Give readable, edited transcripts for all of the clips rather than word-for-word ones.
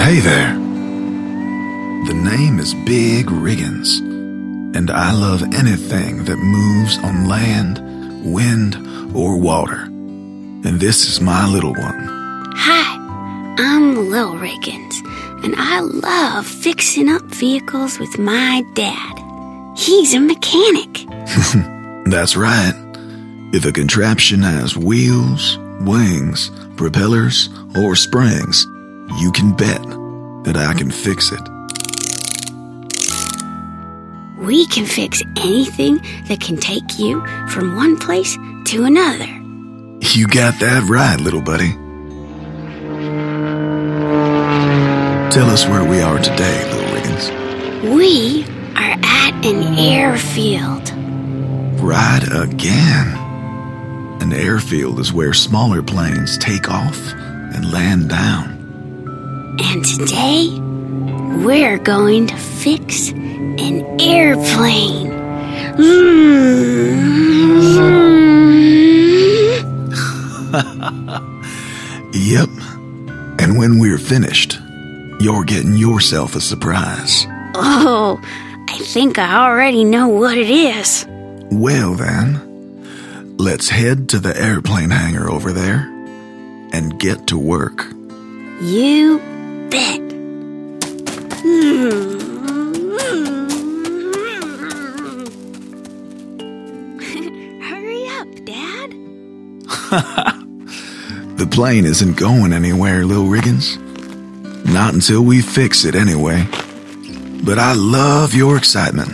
Hey there. The name is Big Riggins, and I love anything that moves on land, wind, or water. And this is my little one. Hi, I'm Lil Riggins, and I love fixing up vehicles with my dad. He's a mechanic. That's right. If a contraption has wheels, wings, propellers, or springs, you can bet that I can fix it. We can fix anything that can take you from one place to another. You got that right, little buddy. Tell us where we are today, Lil Riggins. We are at an airfield. Right again. An airfield is where smaller planes take off and land down. And today, we're going to fix an airplane. Yep. And when we're finished, you're getting yourself a surprise. Oh, I think I already know what it is. Well then, let's head to the airplane hangar over there and get to work. You bet. Hurry up, Dad. The plane isn't going anywhere, Lil Riggins. Not until we fix it anyway. But I love your excitement.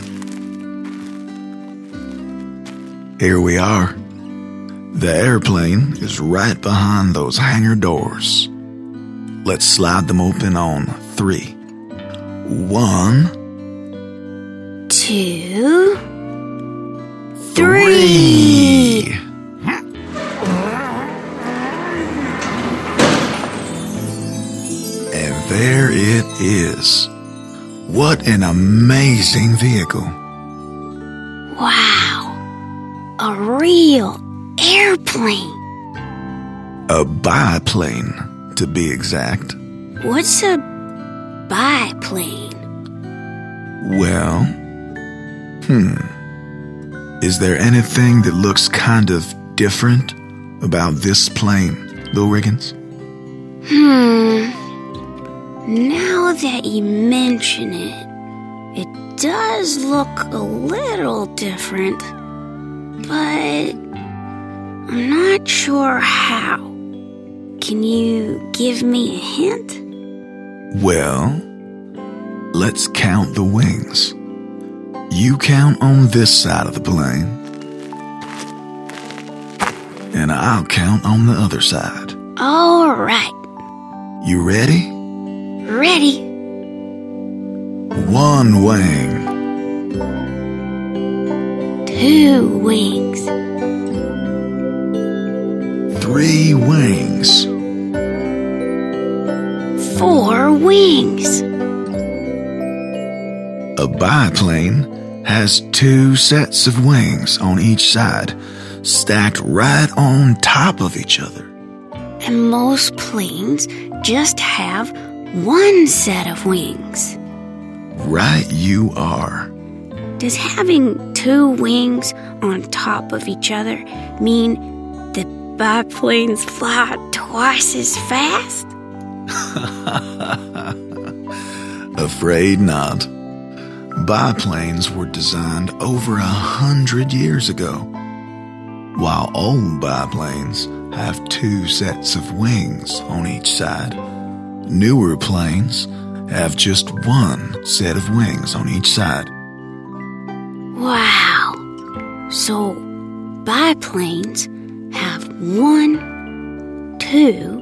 Here we are. The airplane is right behind those hangar doors. Let's slide them open on 3. 1, 2, 3. And there it is. What an amazing vehicle. Wow. A real airplane. A biplane, to be exact. What's a biplane? Well, is there anything that looks kind of different about this plane, Lil Riggins? Now that you mention it, it does look a little different, but I'm not sure how. Can you give me a hint? Well, let's count the wings. You count on this side of the plane, and I'll count on the other side. All right. You ready? Ready. 1 wing. 2 wings. 3 wings. 4 wings. A biplane has 2 sets of wings on each side, stacked right on top of each other. And most planes just have 1 set of wings. Right you are. Does having 2 wings on top of each other mean that biplanes fly twice as fast? Afraid not. Biplanes were designed over 100 years ago, while old biplanes have 2 sets of wings on each side. Newer planes have just 1 set of wings on each side. Wow. So biplanes have 1, 2,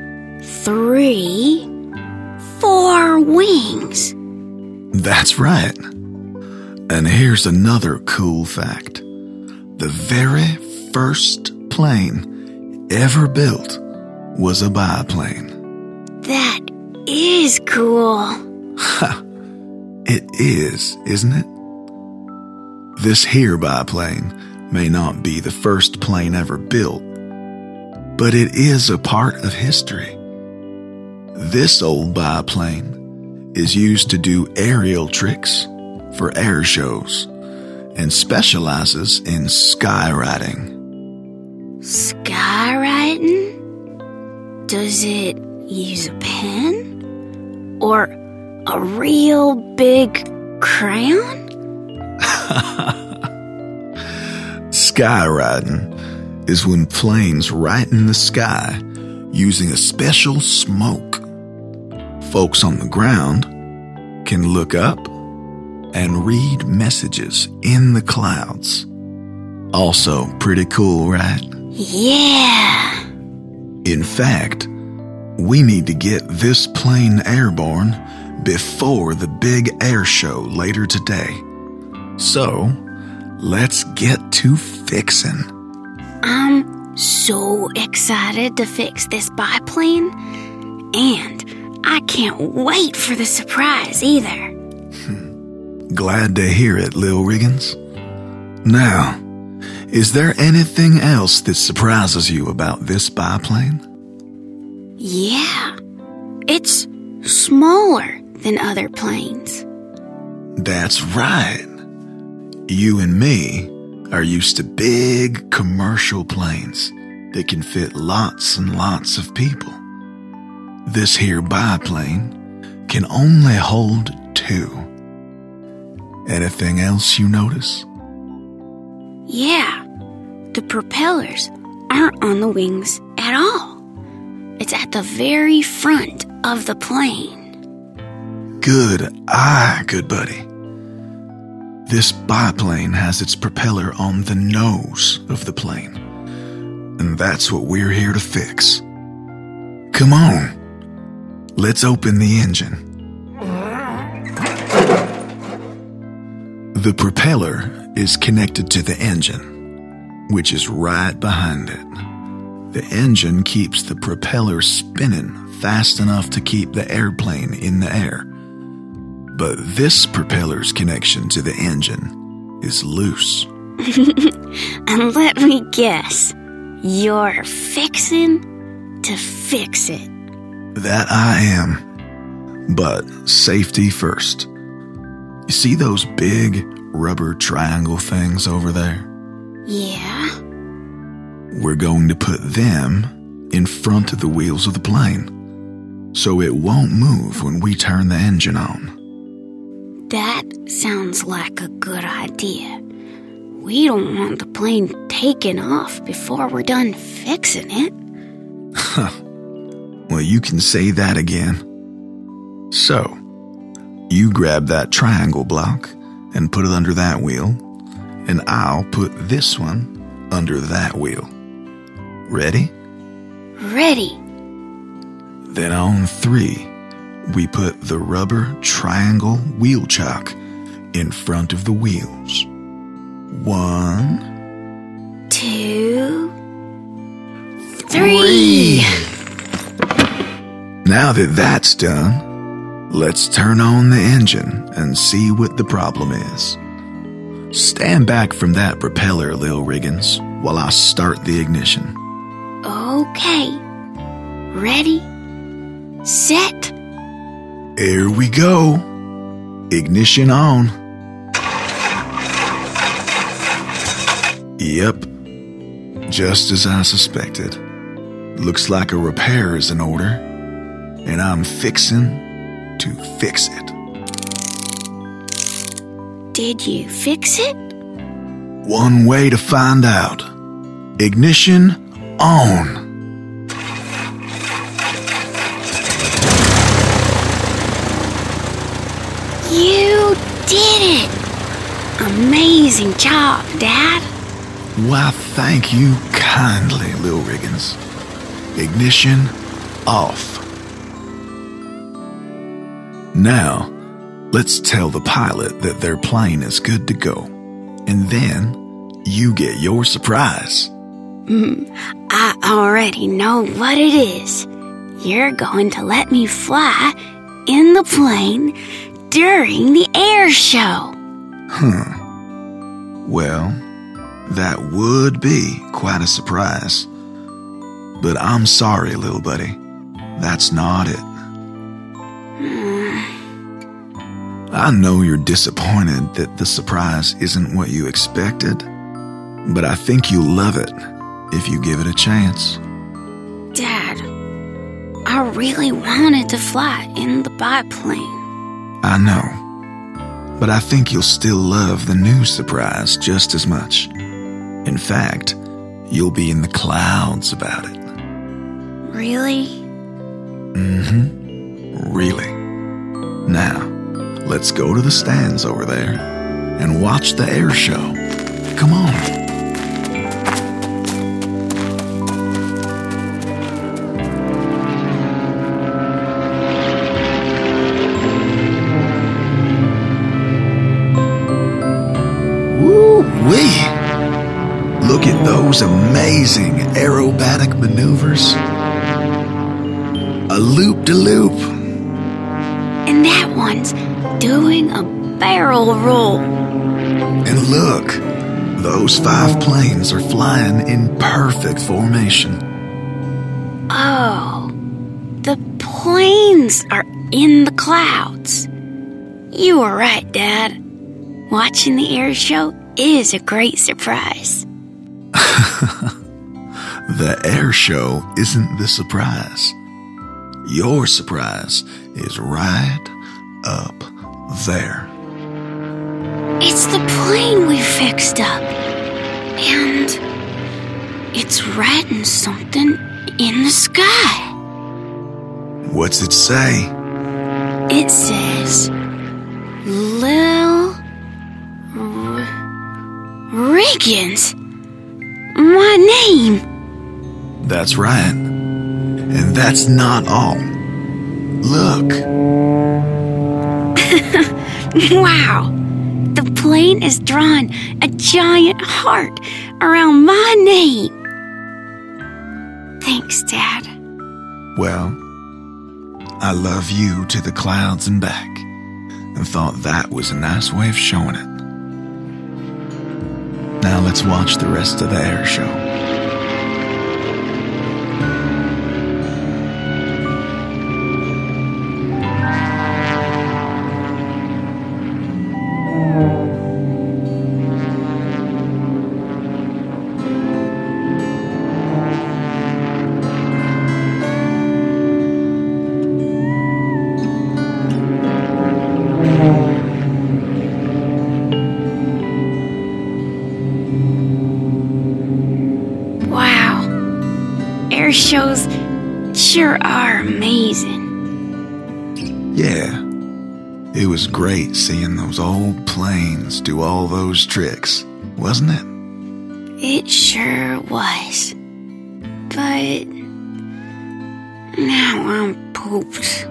3, 4 wings. That's right. And here's another cool fact. The very first plane ever built was a biplane. That is cool. Ha! It is, isn't it? This here biplane may not be the first plane ever built, but it is a part of history. This old biplane is used to do aerial tricks for air shows and specializes in skywriting. Skywriting? Does it use a pen? Or a real big crayon? Skywriting is when planes write in the sky using a special smoke. Folks on the ground can look up and read messages in the clouds. Also pretty cool, right? Yeah. In fact, we need to get this plane airborne before the big air show later today. So, let's get to fixing. I'm so excited to fix this biplane, and I can't wait for the surprise either. Glad to hear it, Lil Riggins. Now, is there anything else that surprises you about this biplane? Yeah, it's smaller than other planes. That's right. You and me are used to big commercial planes that can fit lots and lots of people. This here biplane can only hold 2. Anything else you notice? Yeah, the propellers aren't on the wings at all. It's at the very front of the plane. Good eye, good buddy. This biplane has its propeller on the nose of the plane, and that's what we're here to fix. Come on, let's open the engine. The propeller is connected to the engine, which is right behind it. The engine keeps the propeller spinning fast enough to keep the airplane in the air. But this propeller's connection to the engine is loose. And let me guess, you're fixing to fix it. That I am. But safety first. You see those big rubber triangle things over there? Yeah? We're going to put them in front of the wheels of the plane, so it won't move when we turn the engine on. That sounds like a good idea. We don't want the plane taking off before we're done fixing it. Well, you can say that again. So, you grab that triangle block and put it under that wheel, and I'll put this one under that wheel. Ready? Ready. Then on 3, we put the rubber triangle wheel chock in front of the wheels. 1, 2, 3. Now that that's done, let's turn on the engine and see what the problem is. Stand back from that propeller, Lil Riggins, while I start the ignition. Okay. Ready, set. Here we go. Ignition on. Yep. Just as I suspected. Looks like a repair is in order, and I'm fixing to fix it. Did you fix it? One way to find out. Ignition on. You did it! Amazing job, Dad. Why, thank you kindly, Lil Riggins. Ignition off. Now, let's tell the pilot that their plane is good to go. And then, you get your surprise. I already know what it is. You're going to let me fly in the plane during the air show. Well, that would be quite a surprise. But I'm sorry, little buddy. That's not it. I know you're disappointed that the surprise isn't what you expected, but I think you'll love it if you give it a chance. Dad, I really wanted to fly in the biplane. I know, but I think you'll still love the new surprise just as much. In fact, you'll be in the clouds about it. Really? Really. Now, let's go to the stands over there and watch the air show. Come on. Woo-wee! Look at those amazing aerobatic maneuvers. A loop-de-loop. And that one's doing a barrel roll. And look, those 5 planes are flying in perfect formation. Oh, the planes are in the clouds. You were right, Dad. Watching the air show is a great surprise. The air show isn't the surprise. Your surprise is right up there. It's the plane we fixed up. And it's writing something in the sky. What's it say? It says, Lil Riggins. My name. That's right. And that's not all. Look. Wow. The plane is drawing a giant heart around my name. Thanks, Dad. Well, I love you to the clouds and back, and thought that was a nice way of showing it. Now let's watch the rest of the air show. Air shows sure are amazing. Yeah, it was great seeing those old planes do all those tricks, wasn't it? It sure was. But now I'm pooped.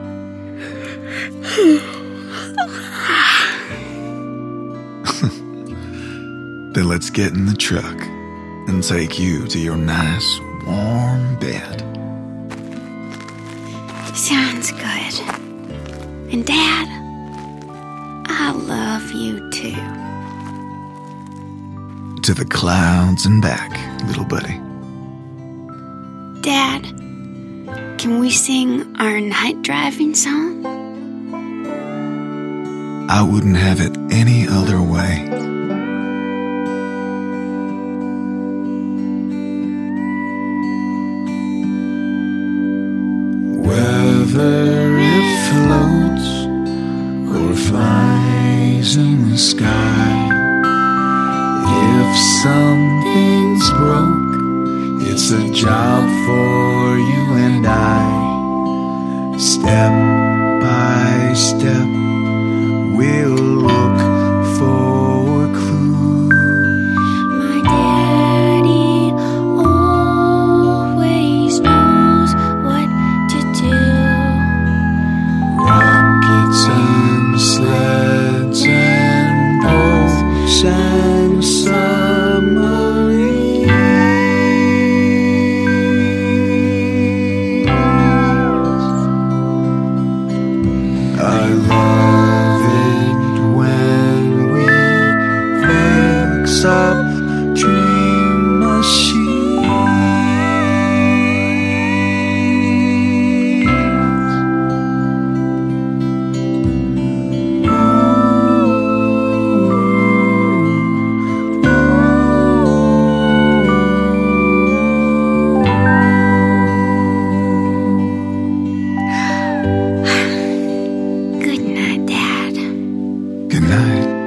Then let's get in the truck and take you to your nice, warm bed. Sounds good. And Dad, I love you too. To the clouds and back, little buddy. Dad, can we sing our night driving song? I wouldn't have it any other way. Whether it floats or flies in the sky, if something's broke, it's a job for you and I. Step by step, we'll look for clues. My daddy always knows what to do. Rockets and sleds and boats and submarines. I love it when we fix up dream machines. Good night.